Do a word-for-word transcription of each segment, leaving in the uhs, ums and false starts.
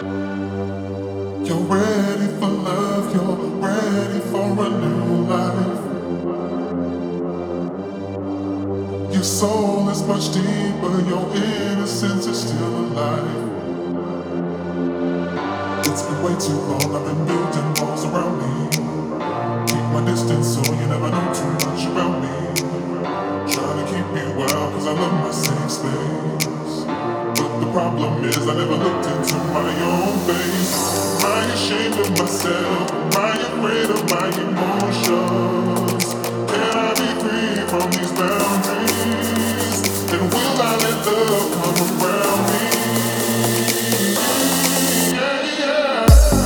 You're ready for love, you're ready for a new life. Your soul is much deeper, your innocence is still alive. It's been way too long, I've been building walls around me. Keep my distance so you never know too much about me. Trying to keep me wild cause I love my safe space. But the problem is I never looked into my own face. Am I ashamed of myself? Am I afraid of my emotions? Can I be free from these boundaries? And will I let love come around me? Yeah, yeah.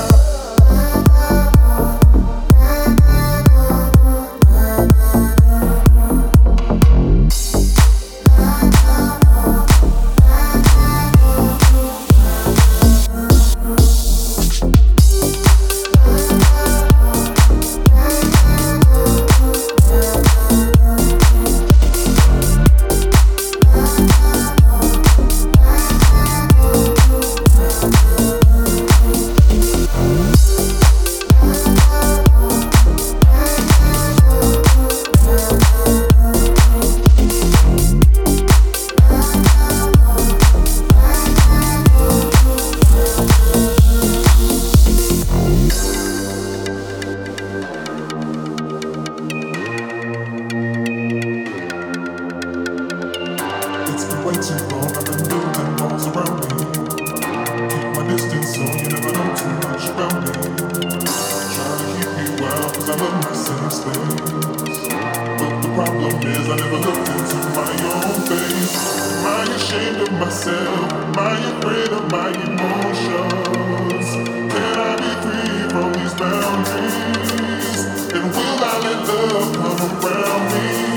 It's been way too long, I've been building walls around me. Keep my distance so you never know too much about me. Trying to keep you out cause I love my safe space. But the problem is I never looked into my own face. Am I ashamed of myself? Am I afraid of my emotions? Can I be free from these boundaries? And will I let love come around me?